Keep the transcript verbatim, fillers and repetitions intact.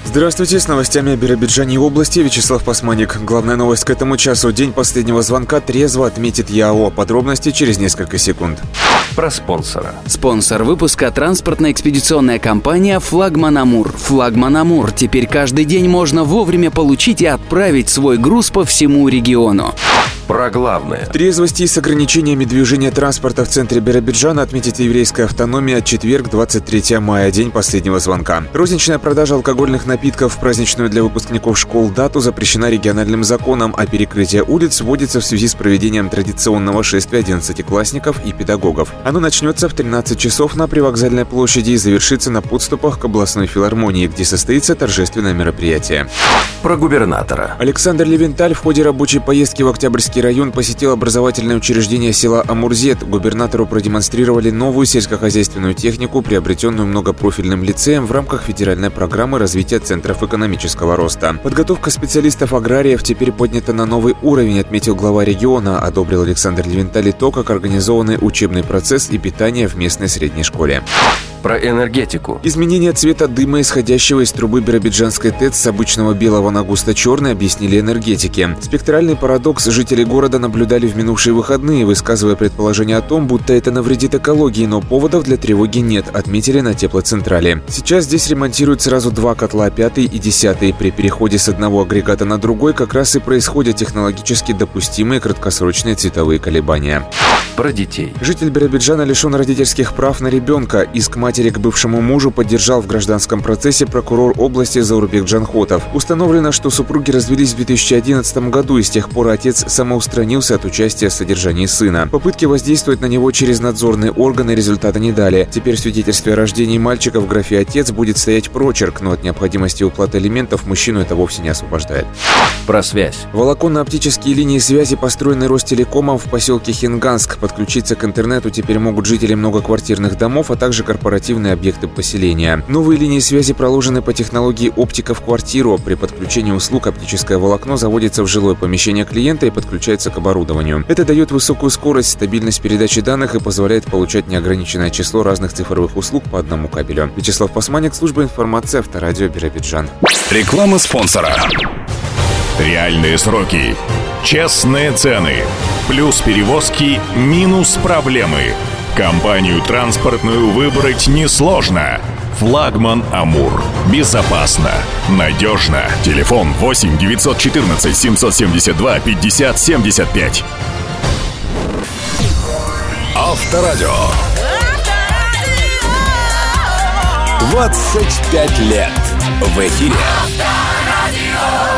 Здравствуйте, с новостями о Биробиджане и области Вячеслав Пасманик. Главная новость к этому часу. День последнего звонка трезво отметит ЯО. Подробности через несколько секунд. Про спонсора. Спонсор выпуска – транспортно-экспедиционная компания «Флагман Амур». «Флагман Амур» теперь каждый день можно вовремя получить и отправить свой груз по всему региону. Про главное. Трезвости и с ограничениями движения транспорта в центре Биробиджана отметит еврейская автономия четверг, двадцать третьего мая, день последнего звонка. Розничная продажа алкогольных напитков в праздничную для выпускников школ дату запрещена региональным законом, а перекрытие улиц вводится в связи с проведением традиционного шествия одиннадцатиклассников и педагогов. Оно начнется в тринадцать часов на Привокзальной площади и завершится на подступах к областной филармонии, где состоится торжественное мероприятие. Про губернатора. Александр Левенталь в ходе рабочей поездки в Октябрьский район посетил образовательное учреждение села Амурзет. Губернатору продемонстрировали новую сельскохозяйственную технику, приобретенную многопрофильным лицеем в рамках федеральной программы развития центров экономического роста. Подготовка специалистов-аграриев теперь поднята на новый уровень, отметил глава региона. Одобрил Александр Левенталь то, как организованный учебный процесс и питание в местной средней школе. Про энергетику. Изменение цвета дыма, исходящего из трубы Биробиджанской ТЭЦ с обычного белого на густо-черный, объяснили энергетики. Спектральный парадокс жители города наблюдали в минувшие выходные, высказывая предположение о том, будто это навредит экологии, но поводов для тревоги нет, отметили на теплоцентрале. Сейчас здесь ремонтируют сразу два котла, пятый и десятый. При переходе с одного агрегата на другой как раз и происходят технологически допустимые краткосрочные цветовые колебания. Про детей. Житель Биробиджана лишен родительских прав на ребенка. Иск матери к бывшему мужу поддержал в гражданском процессе прокурор области Заурбек Джанхотов. Установлено, что супруги развелись в две тысячи одиннадцатом году, и с тех пор отец самоустранился от участия в содержании сына. Попытки воздействовать на него через надзорные органы результата не дали. Теперь в свидетельстве о рождении мальчика в графе «отец» будет стоять прочерк, но от необходимости уплаты алиментов мужчину это вовсе не освобождает. Про связь. Волоконно-оптические линии связи, построенные Ростелекомом в поселке Хинганск. Подключиться к интернету теперь могут жители многоквартирных домов, а также корпоративные объекты поселения. Новые линии связи проложены по технологии оптика в квартиру. При подключении услуг оптическое волокно заводится в жилое помещение клиента и подключается к оборудованию. Это дает высокую скорость, стабильность передачи данных и позволяет получать неограниченное число разных цифровых услуг по одному кабелю. Вячеслав Пасманик, служба информации, Авторадио Биробиджан. Реклама спонсора. Реальные сроки, честные цены, плюс перевозки, минус проблемы. Компанию транспортную выбрать несложно. «Флагман Амур». Безопасно, надежно. Телефон восемь девятьсот четырнадцать семьсот семьдесят два пятьдесят семьдесят пять. Авторадио. двадцать пять лет в эфире. Авторадио.